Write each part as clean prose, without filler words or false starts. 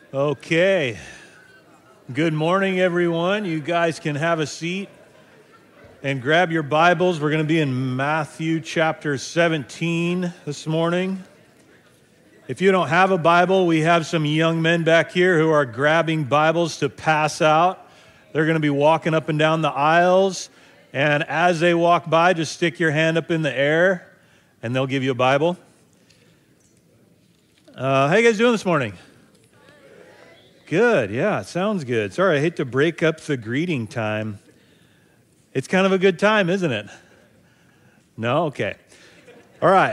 Okay. Good morning, everyone. You guys can have a seat and grab your Bibles. We're going to be in Matthew chapter 17 this morning. If you don't have a Bible, we have some young men back here who are grabbing Bibles to pass out. They're going to be walking up and down the aisles, and as they walk by, just stick your hand up in the air, and they'll give you a Bible. How you guys doing this morning? Good, yeah, sounds good. Sorry, I hate to break up the greeting time. It's kind of a good time, isn't it? No? Okay. All right.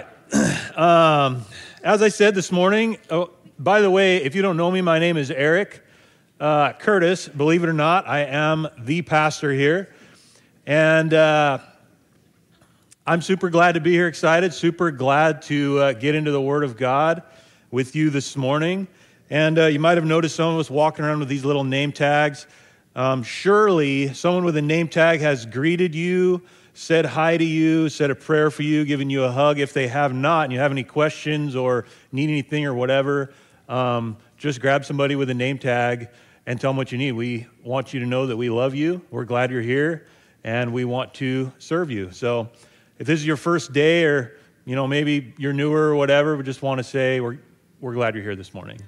As I said this morning, by the way, if you don't know me, my name is Eric Curtis. Believe it or not, I am the pastor here. And I'm super glad to be here, excited, super glad to get into the Word of God with you this morning. And you might have noticed some of us walking around with these little name tags. Surely someone with a name tag has greeted you, said hi to you, said a prayer for you, given you a hug. If they have not, and you have any questions or need anything or whatever, just grab somebody with a name tag and tell them what you need. We want you to know that we love you. We're glad you're here, and we want to serve you. So if this is your first day, or maybe you're newer or whatever, we just want to say we're glad you're here this morning.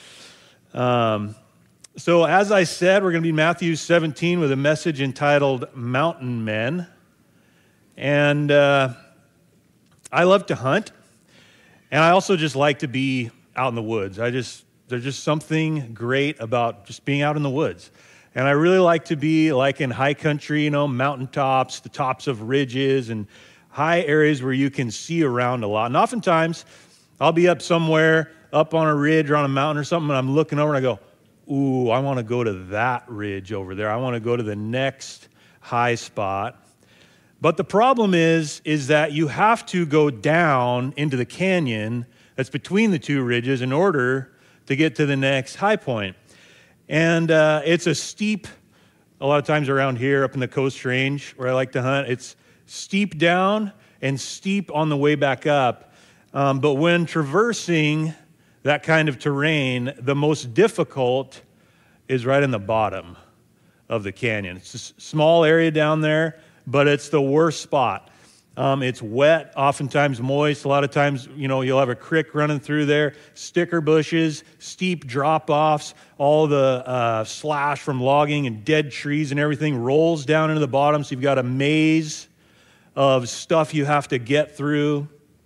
So as I said, we're going to be in Matthew 17 with a message entitled Mountain Men. And I love to hunt, and I also just like to be out in the woods. There's just something great about just being out in the woods. And I really like to be like in high country, mountaintops, the tops of ridges, and high areas where you can see around a lot. And oftentimes, I'll be up somewhere, up on a ridge or on a mountain or something, and I'm looking over and I go, ooh, I want to go to that ridge over there. I want to go to the next high spot. But the problem is that you have to go down into the canyon that's between the two ridges in order to get to the next high point. And it's a steep, a lot of times around here up in the Coast Range where I like to hunt, it's steep down and steep on the way back up. But when traversing that kind of terrain, the most difficult is right in the bottom of the canyon. It's a small area down there, but it's the worst spot. It's wet, oftentimes moist. A lot of times, you'll have a creek running through there, sticker bushes, steep drop-offs, all the slash from logging and dead trees and everything rolls down into the bottom, so you've got a maze of stuff you have to get through.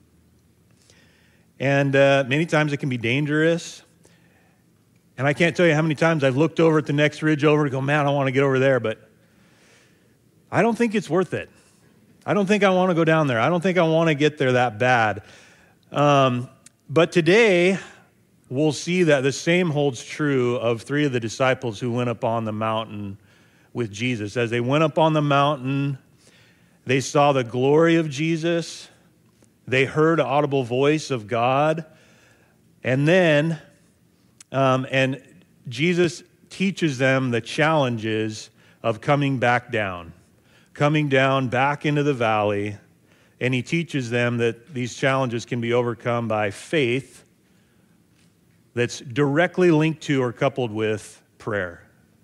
And many times it can be dangerous. And I can't tell you how many times I've looked over at the next ridge over and go, man, I want to get over there, but I don't think it's worth it. I don't think I want to go down there. I don't think I want to get there that bad. But today, we'll see that the same holds true of three of the disciples who went up on the mountain with Jesus. As they went up on the mountain, they saw the glory of Jesus. They heard an audible voice of God, and then, and Jesus teaches them the challenges of coming back down back into the valley, and he teaches them that these challenges can be overcome by faith that's directly linked to or coupled with prayer.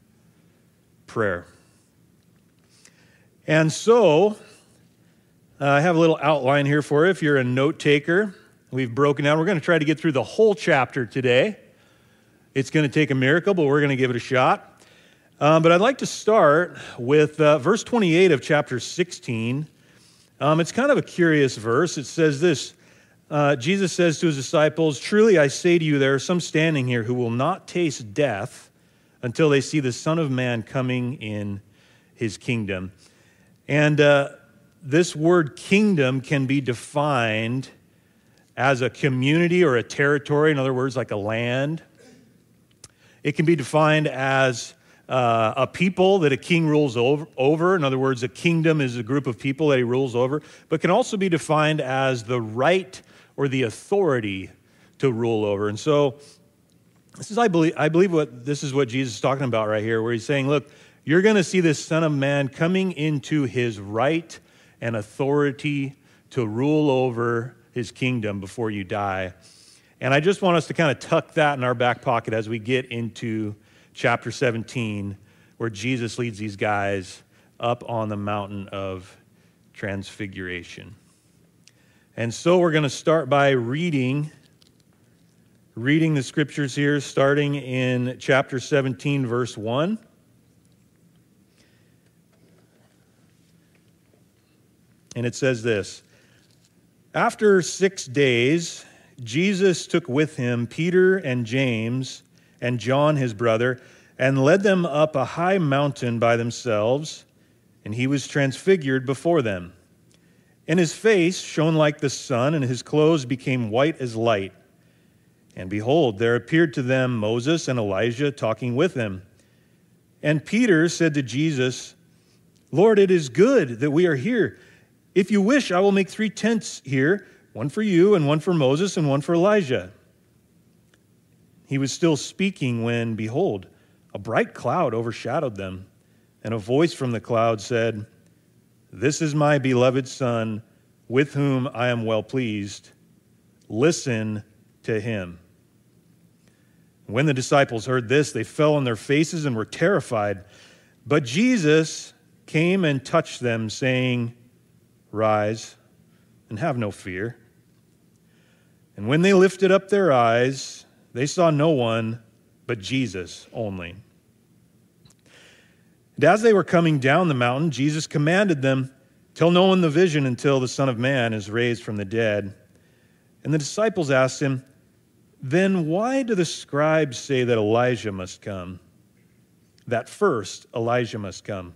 And so, I have a little outline here for you if you're a note taker. We've broken down. We're going to try to get through the whole chapter today. It's going to take a miracle, but we're going to give it a shot. But I'd like to start with verse 28 of chapter 16. It's kind of a curious verse. It says this. Jesus says to his disciples, "Truly I say to you, there are some standing here who will not taste death until they see the Son of Man coming in his kingdom." And this word kingdom can be defined as a community or a territory, in other words, like a land. It can be defined as a people that a king rules over. In other words, a kingdom is a group of people that he rules over, but can also be defined as the right or the authority to rule over. And so this is, I believe this is what Jesus is talking about right here, where he's saying, look, you're going to see this Son of Man coming into his right and authority to rule over his kingdom before you die. And I just want us to kind of tuck that in our back pocket as we get into chapter 17, where Jesus leads these guys up on the mountain of transfiguration. And so we're going to start by reading the scriptures here, starting in chapter 17, verse 1. And it says this: After 6 days, Jesus took with him Peter and James and John his brother, and led them up a high mountain by themselves, and he was transfigured before them. And his face shone like the sun, and his clothes became white as light. And behold, there appeared to them Moses and Elijah talking with him. And Peter said to Jesus, Lord, it is good that we are here. If you wish, I will make 3 tents here, one for you, and one for Moses, and one for Elijah. He was still speaking when, behold, a bright cloud overshadowed them, and a voice from the cloud said, This is my beloved Son, with whom I am well pleased. Listen to him. When the disciples heard this, they fell on their faces and were terrified. But Jesus came and touched them, saying, Rise and have no fear. And when they lifted up their eyes, they saw no one but Jesus only. And as they were coming down the mountain, Jesus commanded them, Tell no one the vision until the Son of Man is raised from the dead. And the disciples asked him, Then why do the scribes say that Elijah must come? That first Elijah must come.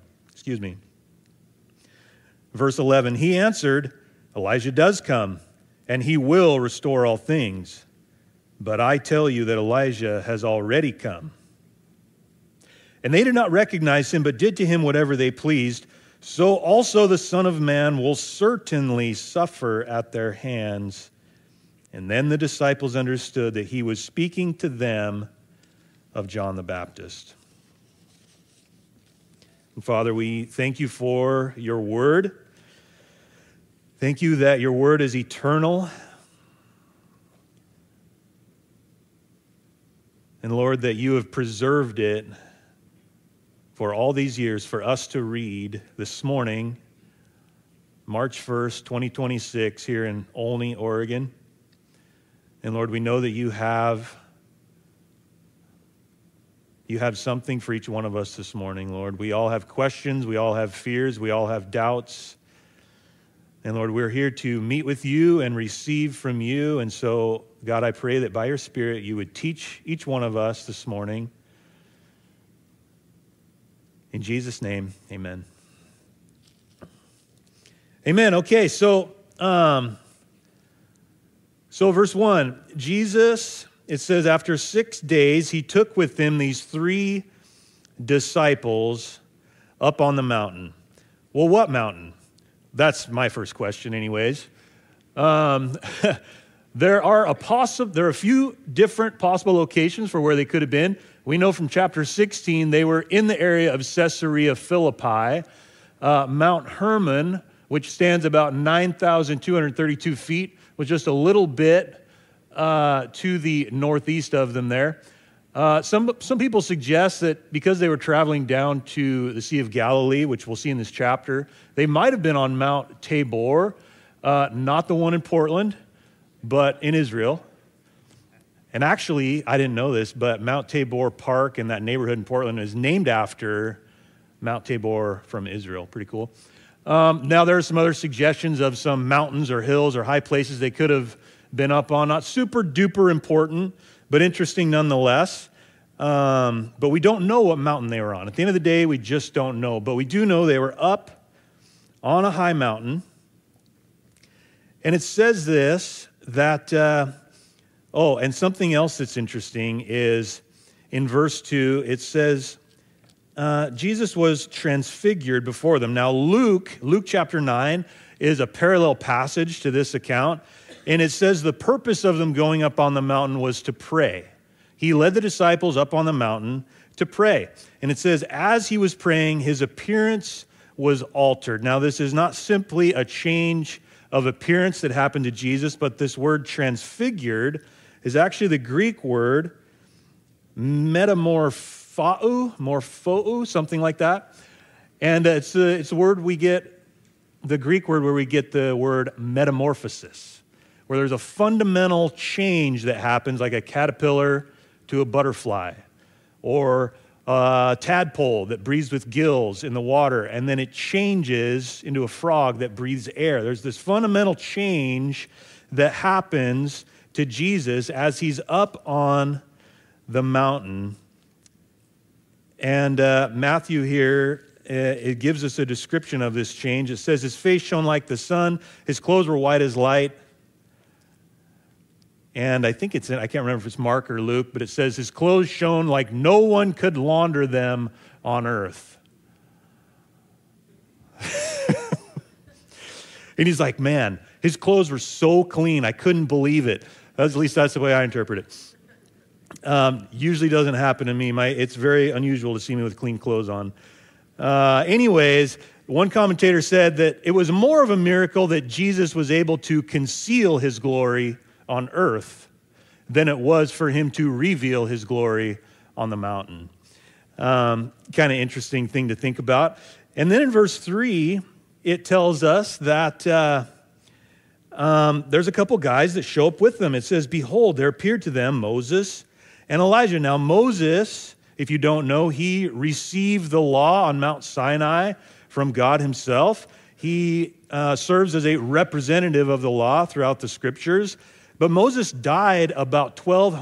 Verse 11, he answered, Elijah does come, and he will restore all things. But I tell you that Elijah has already come. And they did not recognize him, but did to him whatever they pleased. So also the Son of Man will certainly suffer at their hands. And then the disciples understood that he was speaking to them of John the Baptist. And Father, we thank you for your word. Thank you that your word is eternal. And Lord, that you have preserved it for all these years for us to read this morning, March 1st, 2026, here in Olney, Oregon. And Lord, we know that you have something for each one of us this morning, Lord. We all have questions, we all have fears, we all have doubts. And Lord, we're here to meet with you and receive from you. And so, God, I pray that by your Spirit you would teach each one of us this morning. In Jesus' name, amen. Amen. Okay, so verse 1, Jesus, it says, after 6 days, he took with him these 3 disciples up on the mountain. Well, what mountain? That's my first question anyways. There are a few different possible locations for where they could have been. We know from chapter 16, they were in the area of Caesarea Philippi. Mount Hermon, which stands about 9,232 feet, was just a little bit to the northeast of them there. Some people suggest that because they were traveling down to the Sea of Galilee, which we'll see in this chapter, they might have been on Mount Tabor, not the one in Portland, but in Israel. And actually, I didn't know this, but Mount Tabor Park in that neighborhood in Portland is named after Mount Tabor from Israel. Pretty cool. Now, there are some other suggestions of some mountains or hills or high places they could have been up on. Not super duper important, but interesting nonetheless. But we don't know what mountain they were on. At the end of the day, we just don't know. But we do know they were up on a high mountain. And it says this, that, and something else that's interesting is in verse 2, it says, Jesus was transfigured before them. Now, Luke chapter 9 is a parallel passage to this account. And it says the purpose of them going up on the mountain was to pray. He led the disciples up on the mountain to pray. And it says, as he was praying, his appearance was altered. Now, this is not simply a change of appearance that happened to Jesus, but this word transfigured is actually the Greek word morphou, something like that. And it's the word we get, the Greek word where we get the word metamorphosis, where there's a fundamental change that happens, like a caterpillar to a butterfly, or a tadpole that breathes with gills in the water, and then it changes into a frog that breathes air. There's this fundamental change that happens to Jesus as he's up on the mountain. And Matthew here, it gives us a description of this change. It says, his face shone like the sun, his clothes were white as light. And I think I can't remember if it's Mark or Luke, but it says his clothes shone like no one could launder them on earth. And he's like, man, his clothes were so clean, I couldn't believe it. At least that's the way I interpret it. Usually doesn't happen to me. It's very unusual to see me with clean clothes on. Anyways, one commentator said that it was more of a miracle that Jesus was able to conceal his glory on earth than it was for him to reveal his glory on the mountain. Kind of interesting thing to think about. And then in verse 3, it tells us that there's a couple guys that show up with them. It says, behold, there appeared to them Moses and Elijah. Now Moses, if you don't know, he received the law on Mount Sinai from God himself. He serves as a representative of the law throughout the scriptures. But Moses died about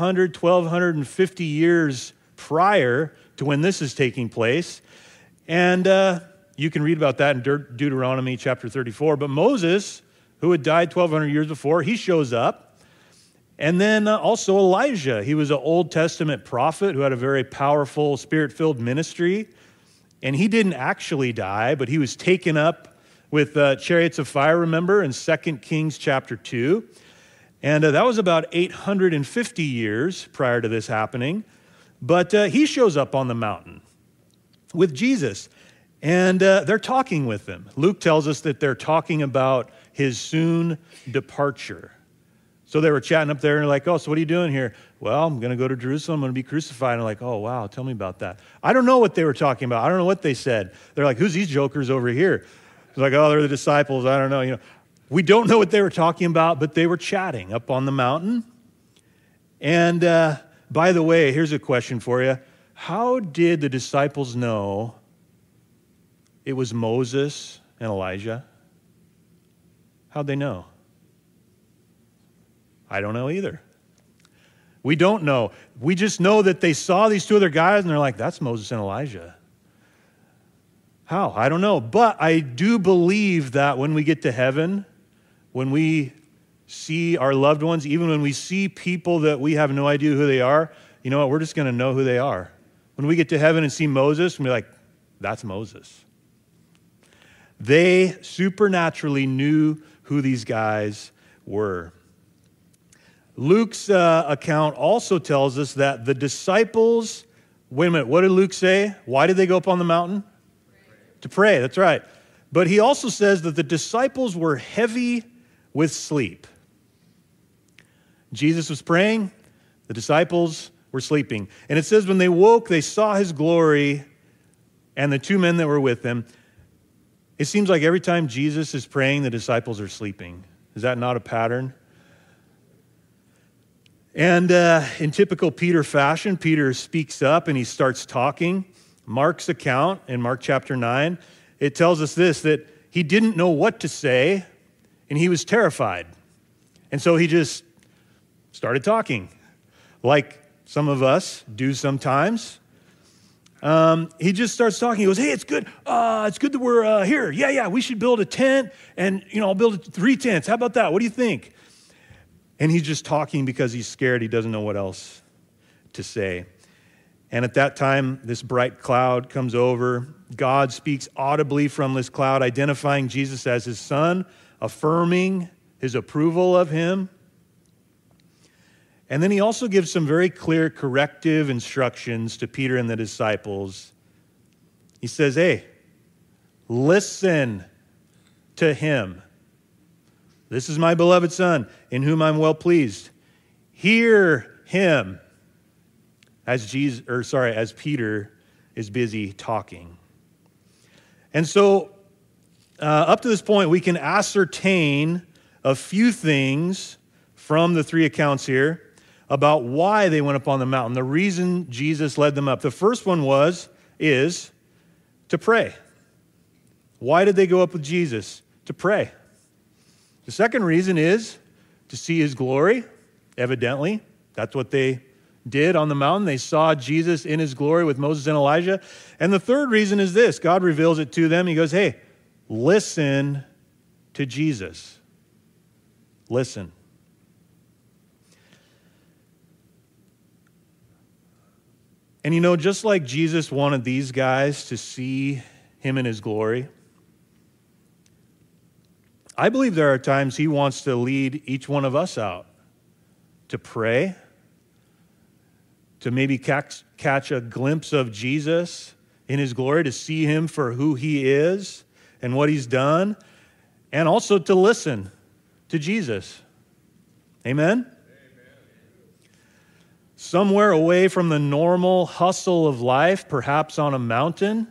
1,250 years prior to when this is taking place. And you can read about that in Deuteronomy chapter 34. But Moses, who had died 1,200 years before, he shows up. And then also Elijah. He was an Old Testament prophet who had a very powerful, spirit-filled ministry. And he didn't actually die, but he was taken up with chariots of fire, remember, in 2 Kings chapter 2. And that was about 850 years prior to this happening. But he shows up on the mountain with Jesus. And they're talking with him. Luke tells us that they're talking about his soon departure. So they were chatting up there and they're like, oh, so what are you doing here? Well, I'm going to go to Jerusalem. I'm going to be crucified. And they're like, oh, wow, tell me about that. I don't know what they were talking about. I don't know what they said. They're like, who's these jokers over here? It's like, oh, they're the disciples. I don't know. We don't know what they were talking about, but they were chatting up on the mountain. And by the way, here's a question for you. How did the disciples know it was Moses and Elijah? How'd they know? I don't know either. We don't know. We just know that they saw these two other guys and they're like, that's Moses and Elijah. How? I don't know. But I do believe that when we get to heaven, when we see our loved ones, even when we see people that we have no idea who they are, you know what? We're just going to know who they are. When we get to heaven and see Moses, we'll be like, that's Moses. They supernaturally knew who these guys were. Luke's account also tells us that the disciples, wait a minute, what did Luke say? Why did they go up on the mountain? To pray, that's right. But he also says that the disciples were heavy with sleep. Jesus was praying, the disciples were sleeping. And it says when they woke, they saw his glory and the two men that were with him. It seems like every time Jesus is praying, the disciples are sleeping. Is that not a pattern? And in typical Peter fashion, Peter speaks up and he starts talking. Mark's account in Mark chapter 9, it tells us this, that he didn't know what to say and he was terrified. And so he just started talking like some of us do sometimes. He just starts talking. He goes, hey, it's good. It's good that we're here. Yeah, we should build a tent and, I'll build 3 tents. How about that? What do you think? And he's just talking because he's scared. He doesn't know what else to say. And at that time, this bright cloud comes over. God speaks audibly from this cloud, identifying Jesus as his son, affirming his approval of him. And then he also gives some very clear corrective instructions to Peter and the disciples. He says, hey, listen to him. This is my beloved son, in whom I'm well pleased. hear him as Peter is busy talking. And so up to this point, we can ascertain a few things from the three accounts here about why they went up on the mountain, the reason Jesus led them up. The first one is to pray. Why did they go up with Jesus? To pray. The second reason is to see his glory, evidently. That's what they did on the mountain. They saw Jesus in his glory with Moses and Elijah. And the third reason is this. God reveals it to them. He goes, hey, listen to Jesus. Listen. And just like Jesus wanted these guys to see him in his glory, I believe there are times he wants to lead each one of us out to pray, to maybe catch a glimpse of Jesus in his glory, to see him for who he is and what he's done, and also to listen to Jesus. Amen? Somewhere away from the normal hustle of life, perhaps on a mountain.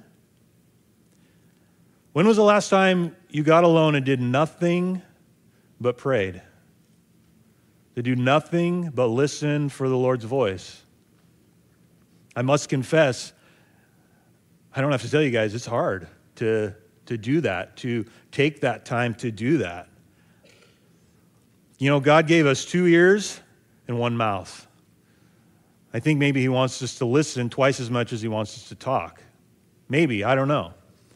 When was the last time you got alone and did nothing but prayed? To do nothing but listen for the Lord's voice? I must confess, I don't have to tell you guys, it's hard to do that, to take that time to do that. God gave us 2 ears and 1 mouth. I think maybe he wants us to listen twice as much as he wants us to talk. Maybe, I don't know.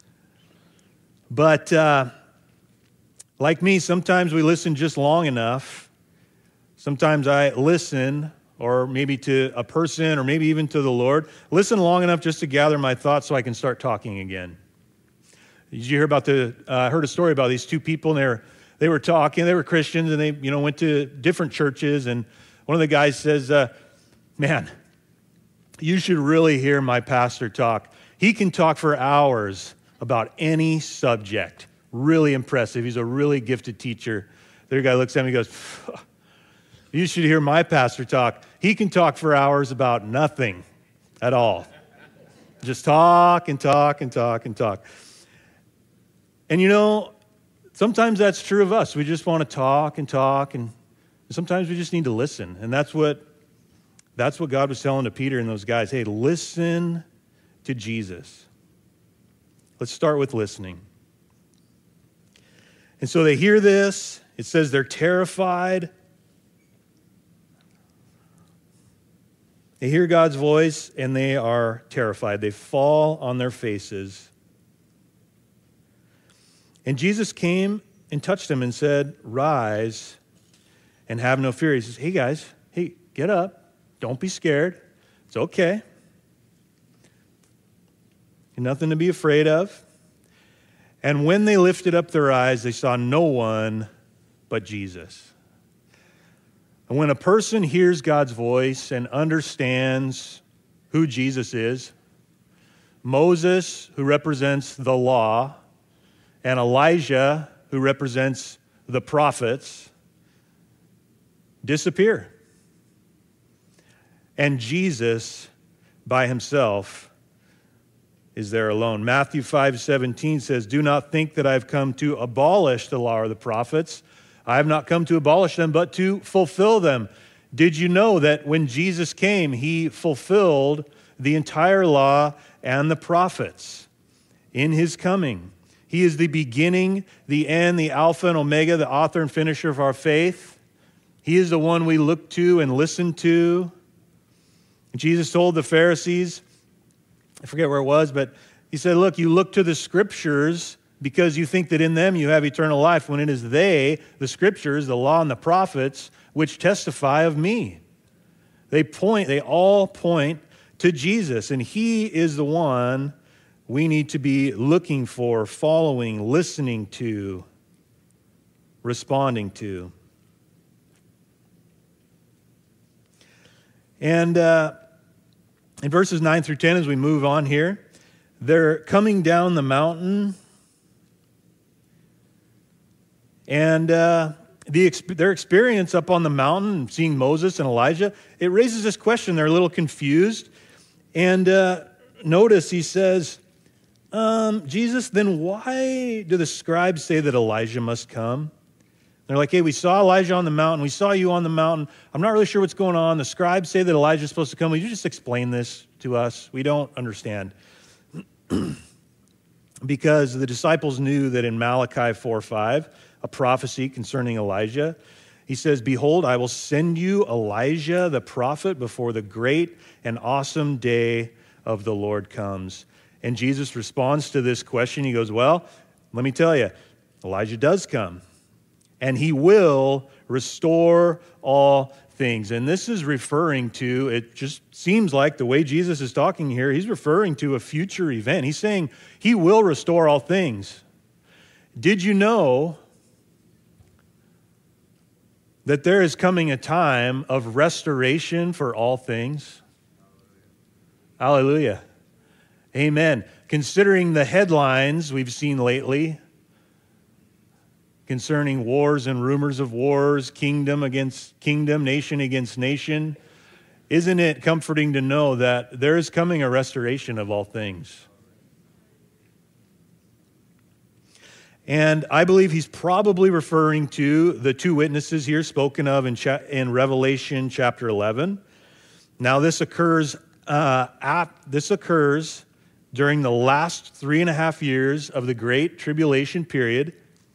But like me, sometimes we listen just long enough. Sometimes I listen, or maybe to a person, or maybe even to the Lord, listen long enough just to gather my thoughts so I can start talking again. Did you hear about I heard a story about these 2 people, and they were talking. They were Christians, and they went to different churches. And one of the guys says, man, you should really hear my pastor talk. He can talk for hours about any subject. Really impressive. He's a really gifted teacher. The other guy looks at me and goes, you should hear my pastor talk. He can talk for hours about nothing at all. Just talk and talk and talk and talk. And sometimes that's true of us. We just want to talk, and sometimes we just need to listen. And that's what God was telling to Peter and those guys. Hey, listen to Jesus. Let's start with listening. And so they hear this. It says they're terrified. They hear God's voice, and they are terrified. They fall on their faces. And Jesus came and touched them and said, rise and have no fear. He says, hey guys, get up. Don't be scared. It's okay. Nothing to be afraid of. And when they lifted up their eyes, they saw no one but Jesus. And when a person hears God's voice and understands who Jesus is, Moses, who represents the law, and Elijah, who represents the prophets, disappear. And Jesus, by himself, is there alone. Matthew 5:17 says, do not think that I have come to abolish the law or the prophets. I have not come to abolish them, but to fulfill them. Did you know that when Jesus came, he fulfilled the entire law and the prophets in his coming? He is the beginning, the end, the Alpha and Omega, the author and finisher of our faith. He is the one we look to and listen to. And Jesus told the Pharisees, I forget where it was, but he said, look, you look to the scriptures because you think that in them you have eternal life, when it is they, the scriptures, the law and the prophets, which testify of me. They all point to Jesus, and he is the one we need to be looking for, following, listening to, responding to. And in verses 9 through 10, as we move on here, they're coming down the mountain. And their experience up on the mountain, seeing Moses and Elijah, it raises this question. They're a little confused. And notice he says, Jesus, then why do the scribes say that Elijah must come? They're like, hey, we saw Elijah on the mountain. We saw you on the mountain. I'm not really sure what's going on. The scribes say that Elijah's supposed to come. Will you just explain this to us? We don't understand. Because the disciples knew that in Malachi 4:5, a prophecy concerning Elijah, he says, behold, I will send you Elijah the prophet before the great and awesome day of the Lord comes. And Jesus responds to this question. He goes, well, let me tell you, Elijah does come, and he will restore all things. And this is referring to, it just seems like the way Jesus is talking here, he's referring to a future event. He's saying he will restore all things. Did you know that there is coming a time of restoration for all things? Hallelujah. Amen. Considering the headlines we've seen lately concerning wars and rumors of wars, kingdom against kingdom, nation against nation, isn't it comforting to know that there is coming a restoration of all things? And I believe he's probably referring to the two witnesses here spoken of in Revelation chapter 11. Now, this occurs during the last 3.5 years of the Great Tribulation period.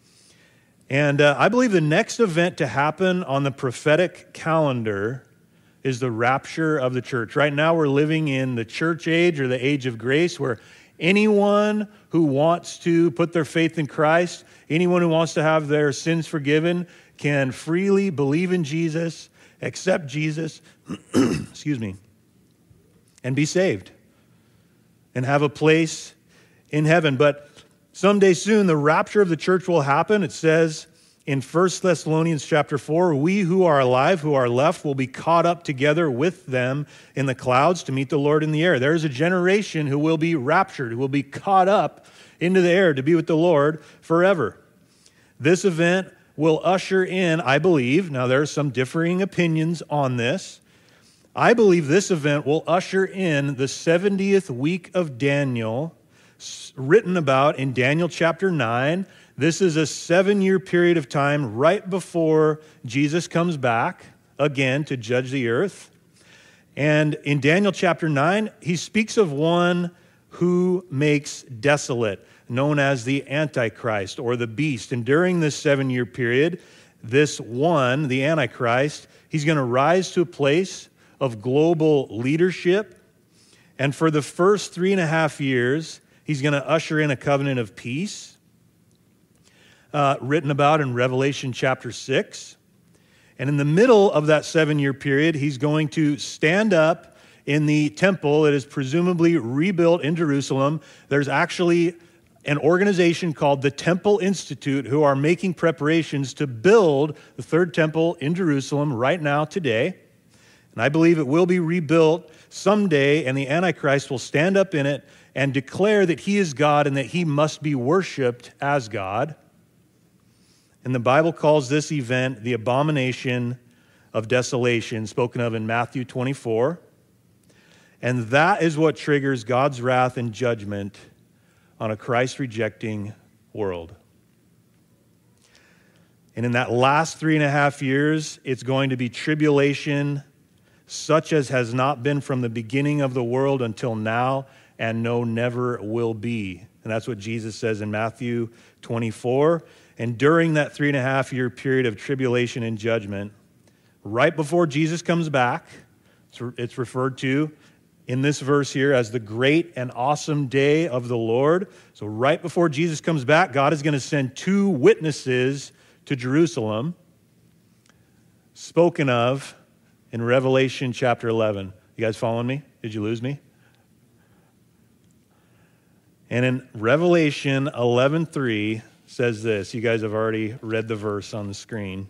And I believe the next event to happen on the prophetic calendar is the rapture of the church. Right now we're living in the church age, or the age of grace, where anyone who wants to put their faith in Christ, anyone who wants to have their sins forgiven, can freely believe in Jesus, accept Jesus, excuse me, and be saved and have a place in heaven. But someday soon, the rapture of the church will happen. It says in 1 Thessalonians chapter 4, we who are alive, who are left, will be caught up together with them in the clouds to meet the Lord in the air. There is a generation who will be raptured, who will be caught up into the air to be with the Lord forever. This event will usher in, I believe, now there are some differing opinions on this, I believe this event will usher in the 70th week of Daniel, written about in Daniel chapter 9. This is a 7-year period of time right before Jesus comes back again to judge the earth. And in Daniel chapter 9, he speaks of one who makes desolate, known as the Antichrist or the beast. And during this 7-year period, this one, the Antichrist, he's going to rise to a place of global leadership. And for the first 3.5 years, he's going to usher in a covenant of peace, written about in Revelation chapter 6. And in the middle of that 7-year period, he's going to stand up in the temple that is presumably rebuilt in Jerusalem. There's actually an organization called the Temple Institute who are making preparations to build the third temple in Jerusalem right now, today. And I believe it will be rebuilt someday, and the Antichrist will stand up in it and declare that he is God and that he must be worshiped as God. And the Bible calls this event the abomination of desolation, spoken of in Matthew 24. And that is what triggers God's wrath and judgment on a Christ-rejecting world. And in that last 3.5 years, it's going to be tribulation such as has not been from the beginning of the world until now, and no, never will be. And that's what Jesus says in Matthew 24. And during that 3.5-year period of tribulation and judgment, right before Jesus comes back, it's referred to in this verse here as the great and awesome day of the Lord. So right before Jesus comes back, God is going to send 2 witnesses to Jerusalem, spoken of in Revelation chapter 11. You guys following me? Did you lose me? And in Revelation 11:3 says this. You guys have already read the verse on the screen.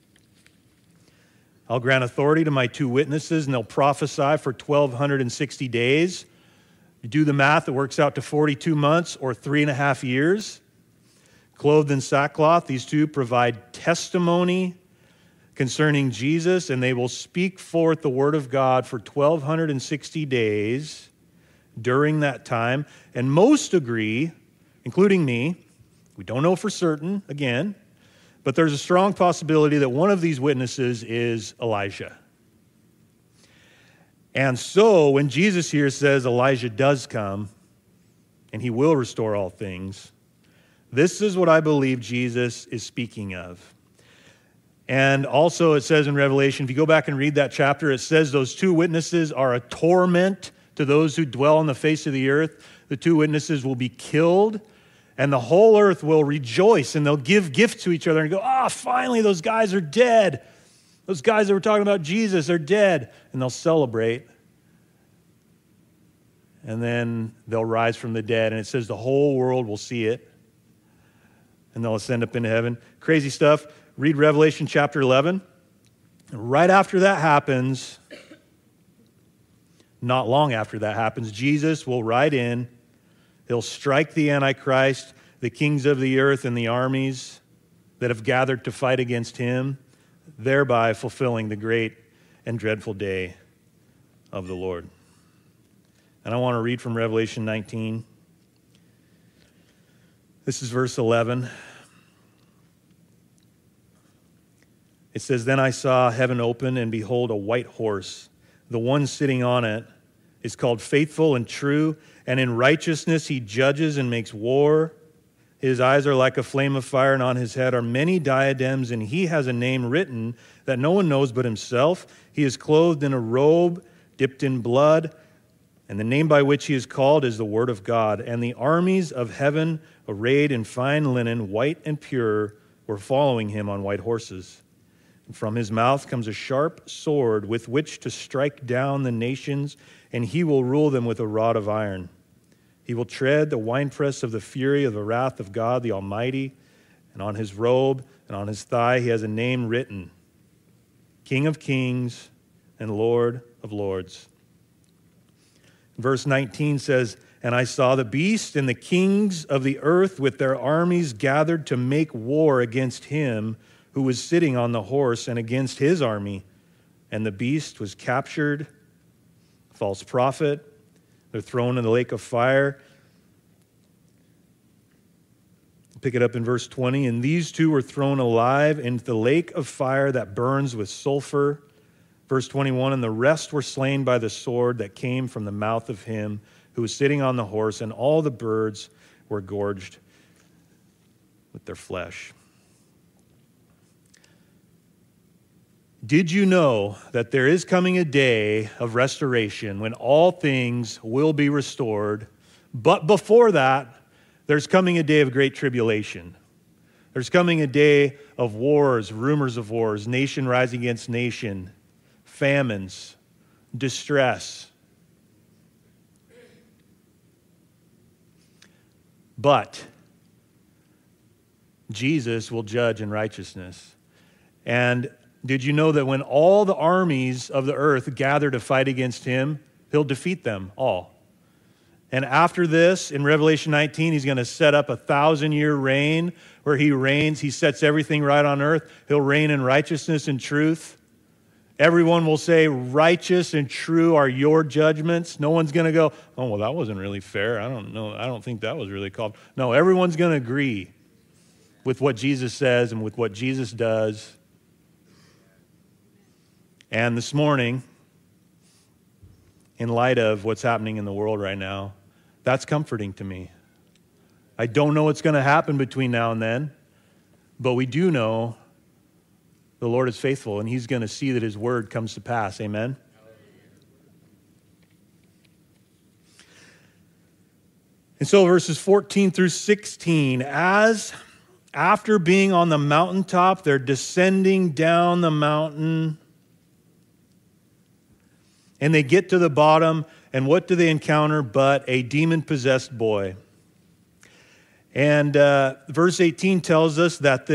I'll grant authority to my 2 witnesses, and they'll prophesy for 1,260 days. You do the math, it works out to 42 months or 3.5 years. clothed in sackcloth. These two provide testimony concerning Jesus, and they will speak forth the word of God for 1,260 days during that time. And most agree, including me, we don't know for certain, again, but there's a strong possibility that one of these witnesses is Elijah. And so when Jesus here says Elijah does come and he will restore all things, this is what I believe Jesus is speaking of. And also it says in Revelation, if you go back and read that chapter, it says those two witnesses are a torment to those who dwell on the face of the earth. The two witnesses will be killed, and the whole earth will rejoice, and they'll give gifts to each other and go, finally those guys are dead. Those guys that were talking about Jesus are dead. And they'll celebrate. And then they'll rise from the dead. And it says the whole world will see it. And they'll ascend up into heaven. Crazy stuff. Read Revelation chapter 11. Right after that happens, not long after that happens, Jesus will ride in. He'll strike the Antichrist, the kings of the earth, and the armies that have gathered to fight against him, thereby fulfilling the great and dreadful day of the Lord. And I want to read from Revelation 19. This is verse 11. It says, "Then I saw heaven open, and behold, a white horse. The one sitting on it is called Faithful and True, and in righteousness he judges and makes war. His eyes are like a flame of fire, and on his head are many diadems, and he has a name written that no one knows but himself. He is clothed in a robe dipped in blood, and the name by which he is called is the Word of God. And the armies of heaven, arrayed in fine linen, white and pure, were following him on white horses. And from his mouth comes a sharp sword with which to strike down the nations, and he will rule them with a rod of iron. He will tread the winepress of the fury of the wrath of God the Almighty, and on his robe and on his thigh he has a name written, King of Kings and Lord of Lords." Verse 19 says, "And I saw the beast and the kings of the earth with their armies gathered to make war against him who was sitting on the horse and against his army. And the beast was captured, false prophet. They're thrown in the lake of fire." Pick it up in verse 20. "And these two were thrown alive into the lake of fire that burns with sulfur." Verse 21, "And the rest were slain by the sword that came from the mouth of him who was sitting on the horse, and all the birds were gorged with their flesh." Did you know that there is coming a day of restoration when all things will be restored? But before that, there's coming a day of great tribulation. There's coming a day of wars, rumors of wars, nation rising against nation, famines, distress. But Jesus will judge in righteousness. And did you know that when all the armies of the earth gather to fight against him, he'll defeat them all? And after this, in Revelation 19, he's going to set up a 1,000-year reign where he reigns. He sets everything right on earth. He'll reign in righteousness and truth. Everyone will say, "Righteous and true are your judgments." No one's going to go, "Oh, well, that wasn't really fair. I don't know. I don't think that was really called." No, everyone's going to agree with what Jesus says and with what Jesus does. And this morning, in light of what's happening in the world right now, that's comforting to me. I don't know what's going to happen between now and then, but we do know the Lord is faithful, and he's going to see that his word comes to pass. Amen? And so verses 14 through 16, as after being on the mountaintop, they're descending down the mountain, and they get to the bottom, and what do they encounter but a demon-possessed boy? And verse 18 tells us that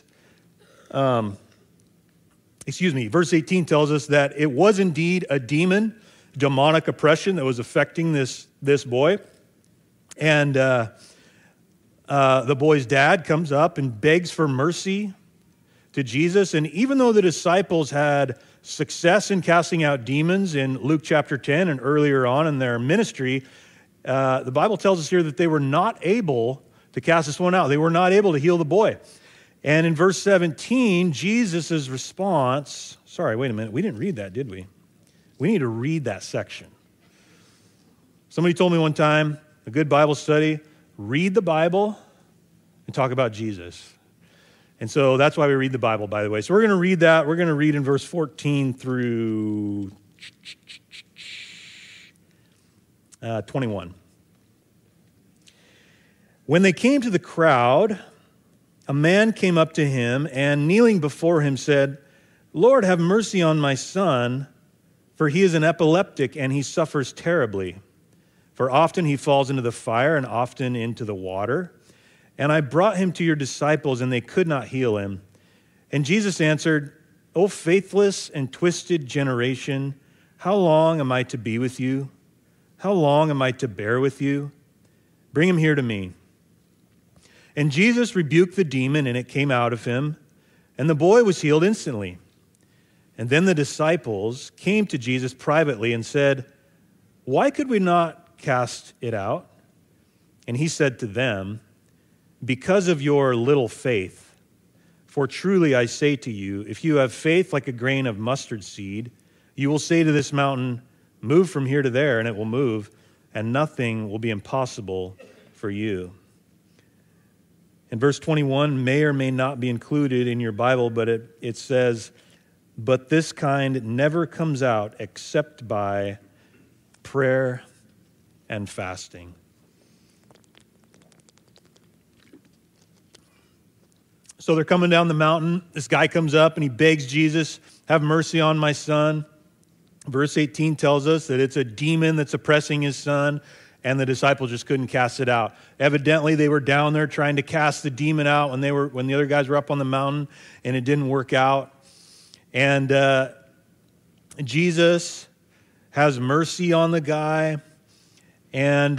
verse 18 tells us that it was indeed a demonic oppression that was affecting this boy. And the boy's dad comes up and begs for mercy to Jesus. And even though the disciples had success in casting out demons in Luke chapter 10 and earlier on in their ministry, the Bible tells us here that they were not able to cast this one out. They were not able to heal the boy. And in verse 17, Jesus' response, sorry, wait a minute. We didn't read that, did we? We need to read that section. Somebody told me one time, a good Bible study, read the Bible and talk about Jesus. And so that's why we read the Bible, by the way. So we're going to read that. We're going to read in verse 14 through 21. When they came to the crowd, a man came up to him and kneeling before him said, "Lord, have mercy on my son, for he is an epileptic and he suffers terribly. For often he falls into the fire and often into the water. And I brought him to your disciples and they could not heal him." And Jesus answered, "O faithless and twisted generation, how long am I to be with you? How long am I to bear with you? Bring him here to me." And Jesus rebuked the demon, and it came out of him, and the boy was healed instantly. And then the disciples came to Jesus privately and said, "Why could we not cast it out?" And he said to them, "Because of your little faith. For truly I say to you, if you have faith like a grain of mustard seed, you will say to this mountain, 'Move from here to there,' and it will move, and nothing will be impossible for you." In verse 21, may or may not be included in your Bible, but it says, "But this kind never comes out except by prayer and fasting." So they're coming down the mountain. This guy comes up and he begs Jesus, "Have mercy on my son." Verse 18 tells us that it's a demon that's oppressing his son, and the disciples just couldn't cast it out. Evidently, they were down there trying to cast the demon out when the other guys were up on the mountain, and it didn't work out. And Jesus has mercy on the guy, and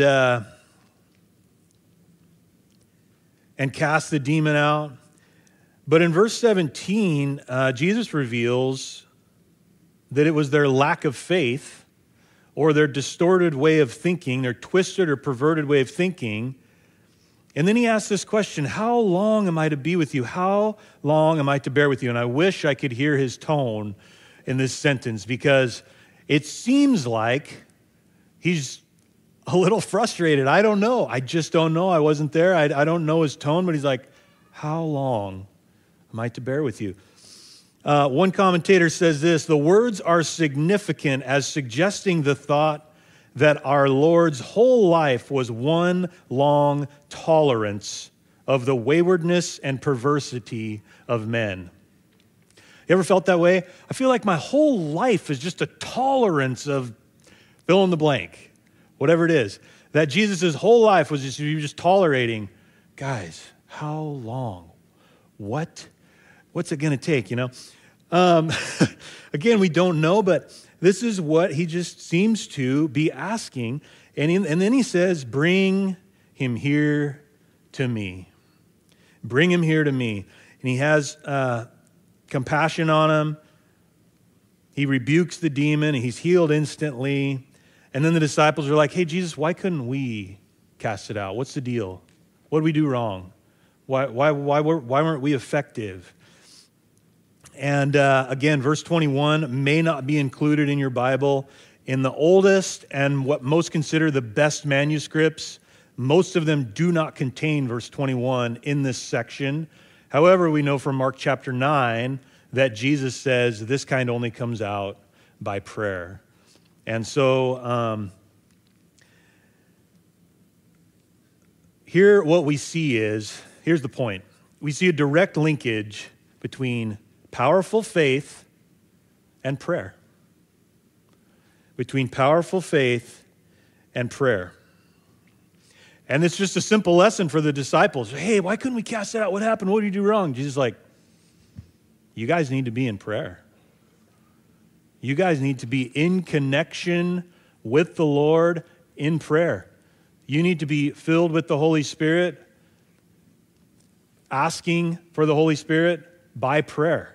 casts the demon out. But in verse 17, Jesus reveals that it was their lack of faith or their distorted way of thinking, their twisted or perverted way of thinking. And then he asks this question, "How long am I to be with you? How long am I to bear with you?" And I wish I could hear his tone in this sentence, because it seems like he's a little frustrated. I don't know. I just don't know. I wasn't there. I don't know his tone, but he's like, "How long am I to bear with you?" One commentator says this: the words are significant as suggesting the thought that our Lord's whole life was one long tolerance of the waywardness and perversity of men. You ever felt that way? I feel like my whole life is just a tolerance of fill in the blank, whatever it is. That Jesus' whole life was just tolerating. Guys, how long? What's it going to take, Again, we don't know, but this is what he just seems to be asking. And then he says, "Bring him here to me. Bring him here to me." And he has compassion on him. He rebukes the demon. He's healed instantly. And then the disciples are like, "Hey, Jesus, why couldn't we cast it out? What's the deal? What did we do wrong? Why weren't we effective?" And again, verse 21 may not be included in your Bible. In the oldest and what most consider the best manuscripts, most of them do not contain verse 21 in this section. However, we know from Mark chapter 9 that Jesus says this kind only comes out by prayer. And so here what we see is, here's the point. We see a direct linkage between powerful faith and prayer. Between powerful faith and prayer. And it's just a simple lesson for the disciples. "Hey, why couldn't we cast it out? What happened? What did you do wrong?" Jesus is like, you guys need to be in prayer. You guys need to be in connection with the Lord in prayer. You need to be filled with the Holy Spirit asking for the Holy Spirit? By prayer.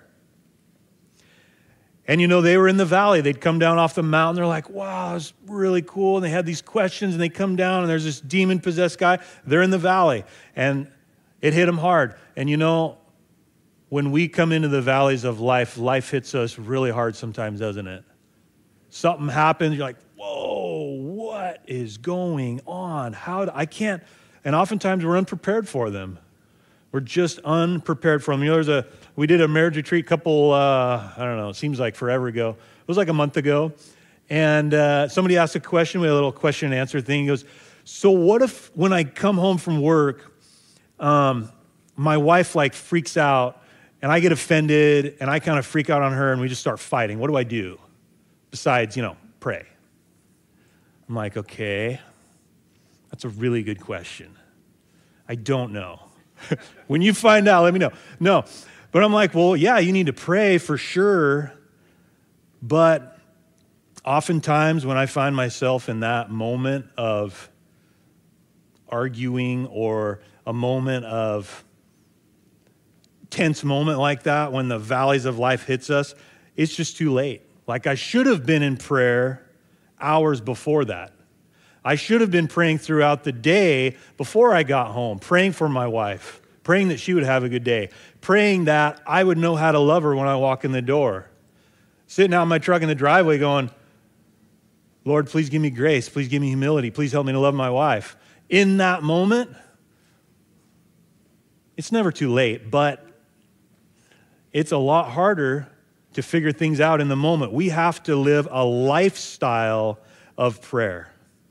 And they were in the valley. They'd come down off the mountain. They're like, wow, it's really cool. And they had these questions, and they come down, and there's this demon-possessed guy. They're in the valley, and it hit them hard. And when we come into the valleys of life, life hits us really hard sometimes, doesn't it? Something happens, you're like, whoa, what is going on? I can't, and oftentimes we're unprepared for them. We're just unprepared for them. We did a marriage retreat I don't know, it seems like forever ago. It was like a month ago. And somebody asked a question. We had a little question and answer thing. He goes, so what if when I come home from work, my wife freaks out and I get offended and I kind of freak out on her and we just start fighting? What do I do besides, pray? I'm like, okay, that's a really good question. I don't know. When you find out, let me know. No, but I'm like, well, yeah, you need to pray for sure. But oftentimes when I find myself in that moment of arguing or a moment of tense moment like that, when the valleys of life hits us, it's just too late. Like I should have been in prayer hours before that. I should have been praying throughout the day before I got home, praying for my wife, praying that she would have a good day, praying that I would know how to love her when I walk in the door. Sitting out in my truck in the driveway going, Lord, please give me grace. Please give me humility. Please help me to love my wife. In that moment, it's never too late, but it's a lot harder to figure things out in the moment. We have to live a lifestyle of prayer.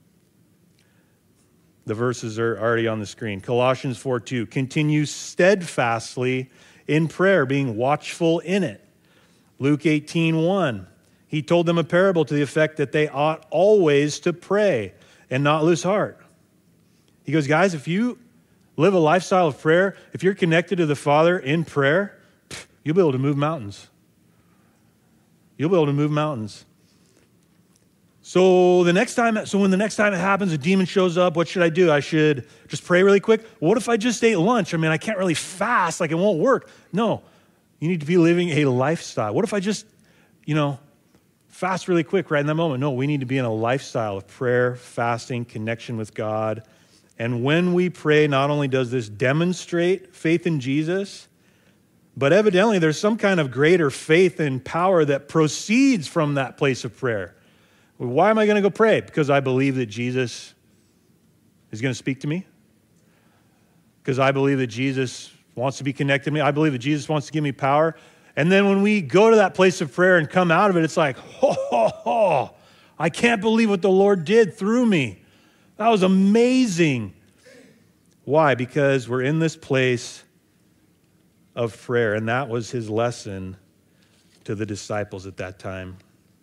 The verses are already on the screen. Colossians 4:2, continue steadfastly in prayer, being watchful in it. Luke 18:1, he told them a parable to the effect that they ought always to pray and not lose heart. He goes, guys, if you live a lifestyle of prayer, if you're connected to the Father in prayer, you'll be able to move mountains. You'll be able to move mountains. So when the next time it happens, a demon shows up, what should I do? I should just pray really quick. What if I just ate lunch? I can't really fast, it won't work. No, you need to be living a lifestyle. What if I just, fast really quick right in that moment? No, we need to be in a lifestyle of prayer, fasting, connection with God. And when we pray, not only does this demonstrate faith in Jesus, but evidently there's some kind of greater faith and power that proceeds from that place of prayer. Why am I going to go pray? Because I believe that Jesus is going to speak to me. Because I believe that Jesus wants to be connected to me. I believe that Jesus wants to give me power. And then when we go to that place of prayer and come out of it, it's like, I can't believe what the Lord did through me. That was amazing. Why? Because we're in this place of prayer. And that was his lesson to the disciples at that time.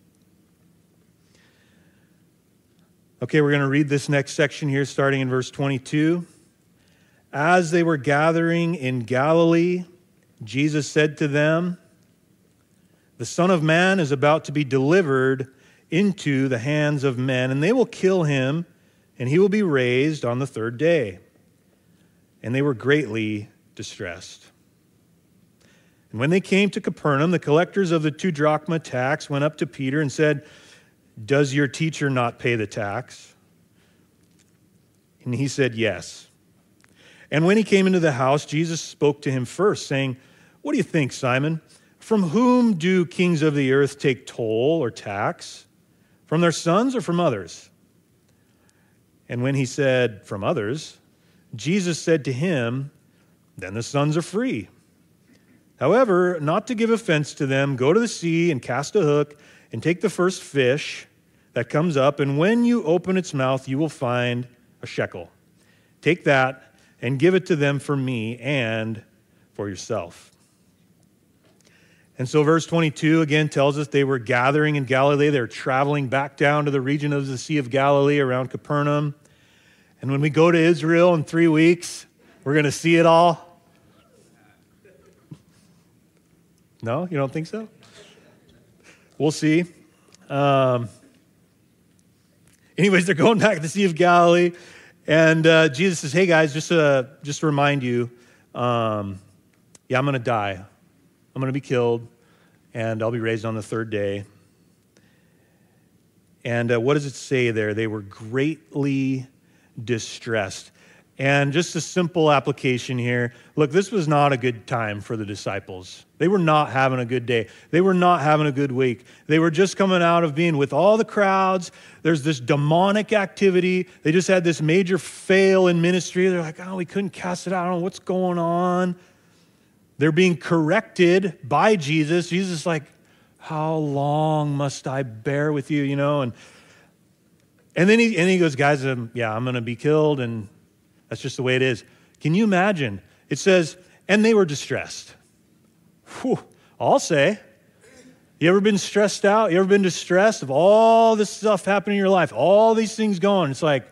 Okay, we're going to read this next section here, starting in verse 22. As they were gathering in Galilee, Jesus said to them, the Son of Man is about to be delivered into the hands of men, and they will kill him, and he will be raised on the third day. And they were greatly distressed. And when they came to Capernaum, the collectors of the 2 drachma tax went up to Peter and said, does your teacher not pay the tax? And he said, yes. And when he came into the house, Jesus spoke to him first, saying, what do you think, Simon? From whom do kings of the earth take toll or tax? From their sons or from others? And when he said, from others, Jesus said to him, then the sons are free. However, not to give offense to them, go to the sea and cast a hook and take the first fish that comes up, and when you open its mouth, you will find a shekel. Take that and give it to them for me and for yourself. And so verse 22 again tells us they were gathering in Galilee. They were traveling back down to the region of the Sea of Galilee around Capernaum. And when we go to Israel in 3 weeks, we're going to see it all. No, you don't think so? We'll see. Anyways, they're going back to the Sea of Galilee, and Jesus says, hey guys, just to remind you, yeah, I'm going to die. I'm going to be killed, and I'll be raised on the third day. And what does it say there? They were greatly distressed. And just a simple application here. Look, this was not a good time for the disciples. They were not having a good day. They were not having a good week. They were just coming out of being with all the crowds. There's this demonic activity. They just had this major fail in ministry. They're like, oh, we couldn't cast it out. I don't know what's going on. They're being corrected by Jesus. Jesus is like, how long must I bear with you, And then he goes, guys, yeah, I'm going to be killed, and that's just the way it is. Can you imagine? It says, and they were distressed. Whew, I'll say. You ever been stressed out? You ever been distressed of all this stuff happening in your life? All these things going. It's like,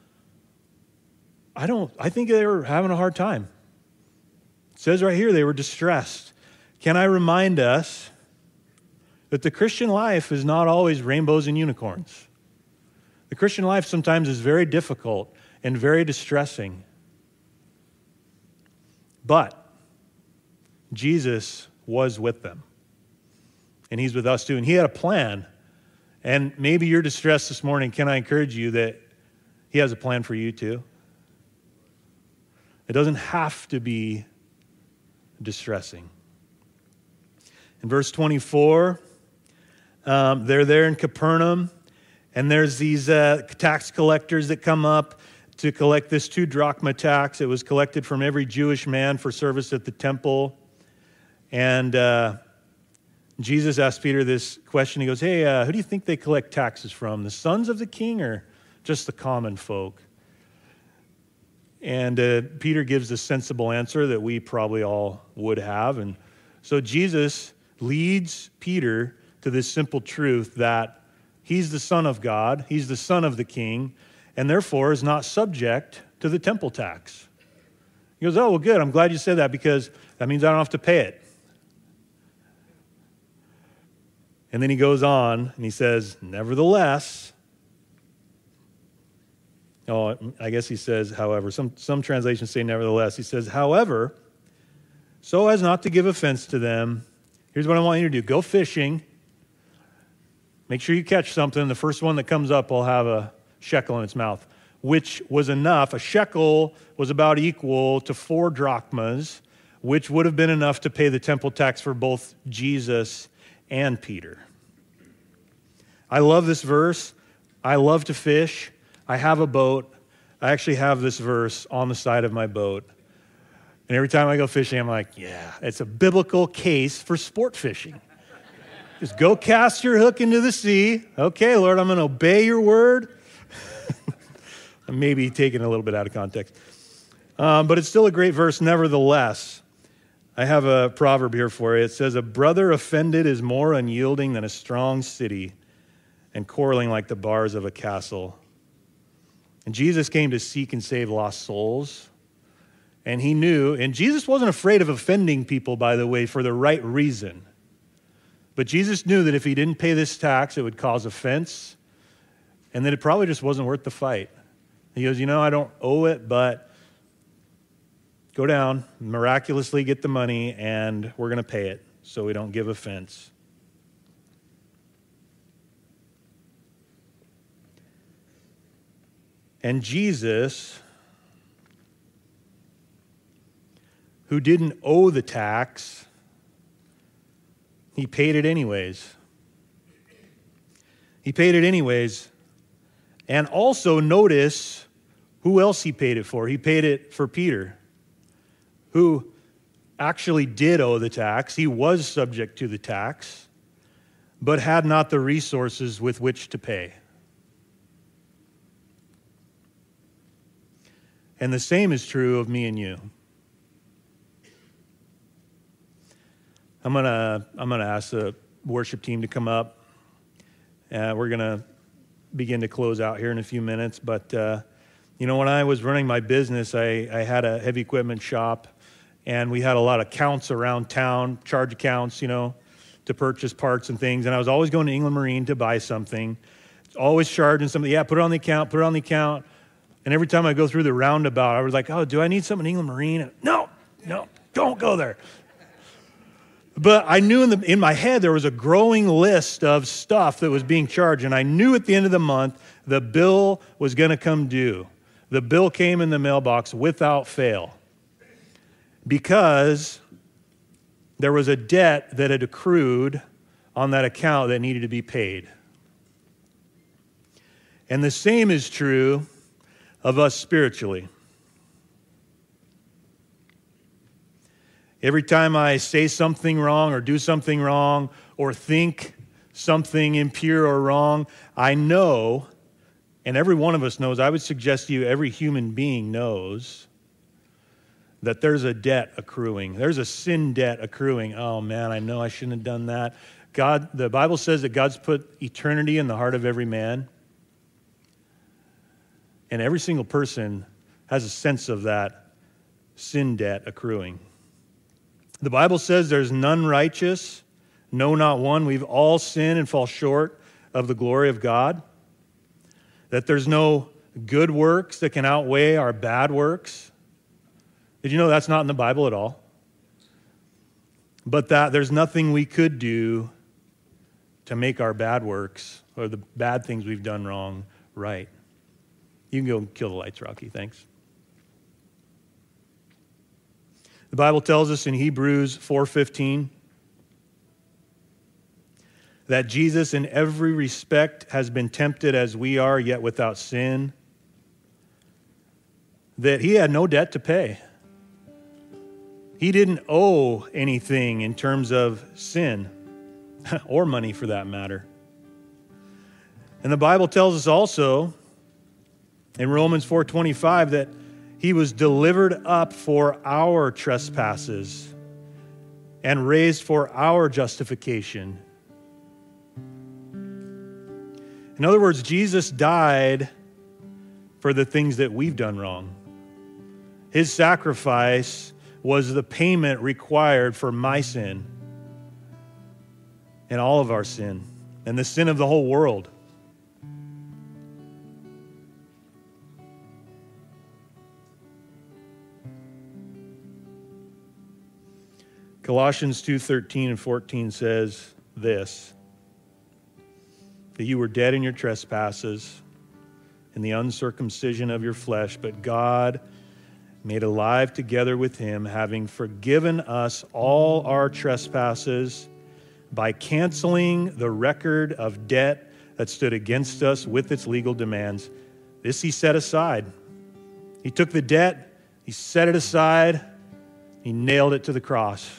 I think they were having a hard time. It says right here, they were distressed. Can I remind us that the Christian life is not always rainbows and unicorns? The Christian life sometimes is very difficult and very distressing. But Jesus was with them. And he's with us too. And he had a plan. And maybe you're distressed this morning. Can I encourage you that he has a plan for you too? It doesn't have to be distressing. In verse 24, they're there in Capernaum. And there's these tax collectors that come up to collect this 2 drachma tax. It was collected from every Jewish man for service at the temple. And Jesus asked Peter this question. He goes, hey, who do you think they collect taxes from? The sons of the king or just the common folk? And Peter gives the sensible answer that we probably all would have. And so Jesus leads Peter to this simple truth that he's the Son of God, he's the Son of the King, and therefore is not subject to the temple tax. He goes, oh, well, good. I'm glad you said that because that means I don't have to pay it. And then he goes on and he says, nevertheless, I guess he says, however. Some translations say nevertheless. He says, however, so as not to give offense to them, here's what I want you to do. Go fishing. Make sure you catch something. The first one that comes up will have a shekel in its mouth, which was enough. A shekel was about equal to 4 drachmas, which would have been enough to pay the temple tax for both Jesus and Peter. I love this verse. I love to fish. I have a boat. I actually have this verse on the side of my boat. And every time I go fishing, I'm like, yeah, it's a biblical case for sport fishing. Just go cast your hook into the sea. Okay, Lord, I'm going to obey your word. I'm maybe taking it a little bit out of context. But it's still a great verse nevertheless. I have a proverb here for you. It says, a brother offended is more unyielding than a strong city and quarreling like the bars of a castle. And Jesus came to seek and save lost souls. And he knew, and Jesus wasn't afraid of offending people, by the way, for the right reason. But Jesus knew that if he didn't pay this tax, it would cause offense, and that it probably just wasn't worth the fight. He goes, I don't owe it, but go down, miraculously get the money, and we're going to pay it so we don't give offense. And Jesus, who didn't owe the tax, he paid it anyways. He paid it anyways. And also notice who else he paid it for. He paid it for Peter, who actually did owe the tax. He was subject to the tax, but had not the resources with which to pay. And the same is true of me and you. I'm gonna ask the worship team to come up. We're gonna begin to close out here in a few minutes. But when I was running my business, I had a heavy equipment shop, and we had a lot of accounts around town, charge accounts, to purchase parts and things. And I was always going to England Marine to buy something. Always charging something. Yeah, put it on the account. And every time I go through the roundabout, I was like, oh, do I need something in England Marine? No, No, don't go there. But I knew in my head there was a growing list of stuff that was being charged, and I knew at the end of the month the bill was going to come due. The bill came in the mailbox without fail because there was a debt that had accrued on that account that needed to be paid. And the same is true of us spiritually. Every time I say something wrong or do something wrong or think something impure or wrong, I know, and every one of us knows, I would suggest to you every human being knows that there's a debt accruing. There's a sin debt accruing. Oh man, I know I shouldn't have done that. The Bible says that God's put eternity in the heart of every man. And every single person has a sense of that sin debt accruing. The Bible says there's none righteous, no, not one. We've all sinned and fall short of the glory of God. That there's no good works that can outweigh our bad works. Did you know that's not in the Bible at all? But that there's nothing we could do to make our bad works or the bad things we've done wrong right. You can go kill the lights, Rocky. Thanks. The Bible tells us in Hebrews 4:15 that Jesus in every respect has been tempted as we are, yet without sin. That he had no debt to pay. He didn't owe anything in terms of sin or money for that matter. And the Bible tells us also in Romans 4:25 that he was delivered up for our trespasses and raised for our justification. In other words, Jesus died for the things that we've done wrong. His sacrifice was the payment required for my sin and all of our sin and the sin of the whole world. Colossians 2:13 and 14 says this, that you were dead in your trespasses and the uncircumcision of your flesh, but God made alive together with him, having forgiven us all our trespasses by canceling the record of debt that stood against us with its legal demands. This he set aside. He took the debt, he set it aside, he nailed it to the cross.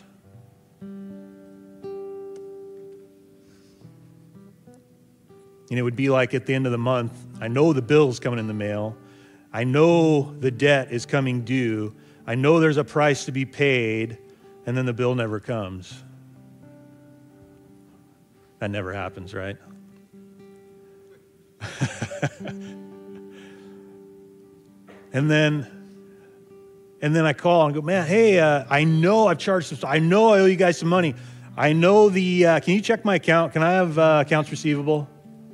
And it would be like at the end of the month, I know the bill's coming in the mail. I know the debt is coming due. I know there's a price to be paid, and then the bill never comes. That never happens, right? And then I call and go, man, hey, I know I've charged some stuff. I know I owe you guys some money. I know can you check my account? Can I have accounts receivable?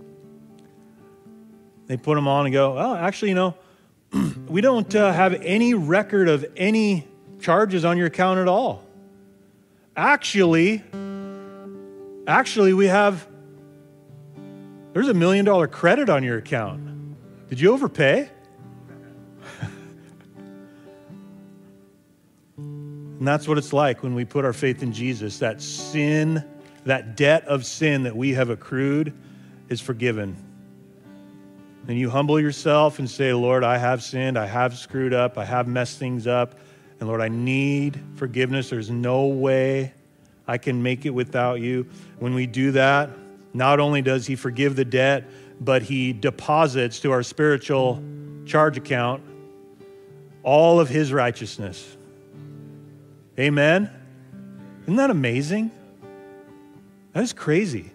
They put them on and go, oh, actually, we don't have any record of any charges on your account at all. Actually, there's $1 million credit on your account. Did you overpay? And that's what it's like when we put our faith in Jesus. That sin, that debt of sin that we have accrued is forgiven. And you humble yourself and say, Lord, I have sinned, I have screwed up, I have messed things up, and Lord, I need forgiveness. There's no way I can make it without you. When we do that, not only does he forgive the debt, but he deposits to our spiritual charge account all of his righteousness. Amen? Isn't that amazing? That is crazy.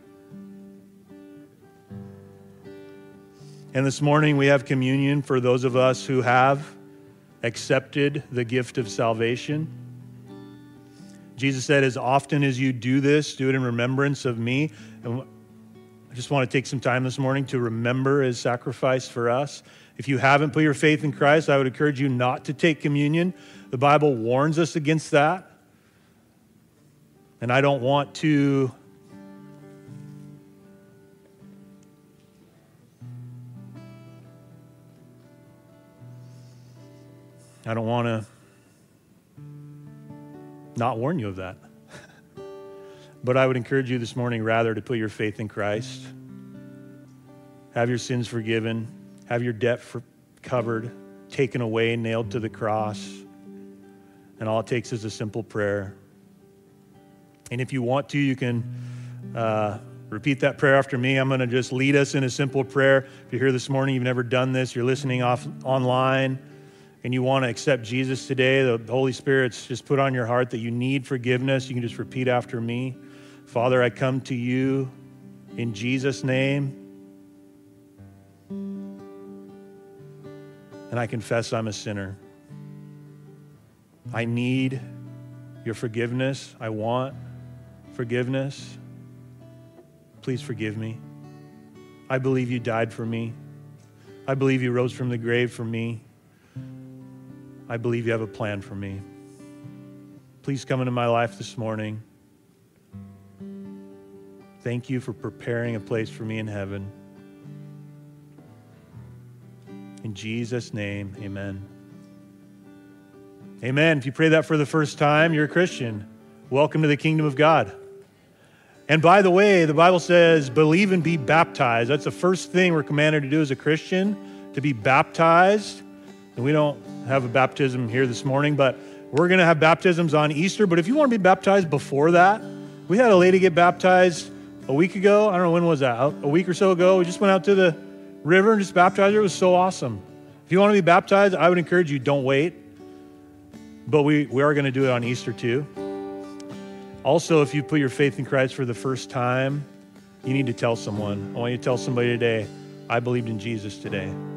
And this morning we have communion for those of us who have accepted the gift of salvation. Jesus said, as often as you do this, do it in remembrance of me. And I just want to take some time this morning to remember his sacrifice for us. If you haven't put your faith in Christ, I would encourage you not to take communion. The Bible warns us against that. And I don't want to not warn you of that. But I would encourage you this morning rather to put your faith in Christ. Have your sins forgiven. Have your debt covered, taken away, nailed to the cross. And all it takes is a simple prayer. And if you want to, you can repeat that prayer after me. I'm going to just lead us in a simple prayer. If you're here this morning, you've never done this, you're listening online, and you want to accept Jesus today, the Holy Spirit's just put on your heart that you need forgiveness, you can just repeat after me. Father, I come to you in Jesus' name, and I confess I'm a sinner. I need your forgiveness. I want forgiveness. Please forgive me. I believe you died for me. I believe you rose from the grave for me. I believe you have a plan for me. Please come into my life this morning. Thank you for preparing a place for me in heaven. In Jesus' name, amen. Amen. If you pray that for the first time, you're a Christian. Welcome to the kingdom of God. And by the way, the Bible says, believe and be baptized. That's the first thing we're commanded to do as a Christian, to be baptized. And we don't have a baptism here this morning, but we're going to have baptisms on Easter. But if you want to be baptized before that, we had a lady get baptized a week ago. I don't know, when was that? A week or so ago. We just went out to the river and just baptized her. It was so awesome. If you want to be baptized, I would encourage you, don't wait. But we are going to do it on Easter too. Also, if you put your faith in Christ for the first time, you need to tell someone. I want you to tell somebody today, I believed in Jesus today.